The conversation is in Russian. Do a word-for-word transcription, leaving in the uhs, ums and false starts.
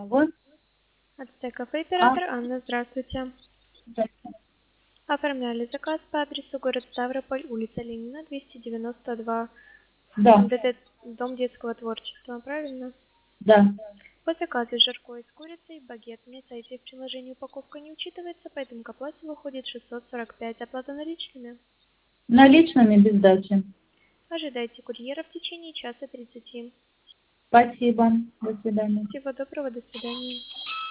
Алло. Ацтеков и А, оператор Анна, здравствуйте. здравствуйте. Оформляли заказ по адресу город Ставрополь, улица Ленина, двести девяносто два, Да, МДТ, Дом детского творчества, правильно? да. По заказу жаркое с курицей, багет. На сайте в приложении упаковка не учитывается, поэтому к оплате выходит шестьсот сорок пять. Оплата наличными. Наличными без сдачи. Ожидайте курьера в течение часа тридцати. Спасибо. До свидания. Всего доброго, до свидания.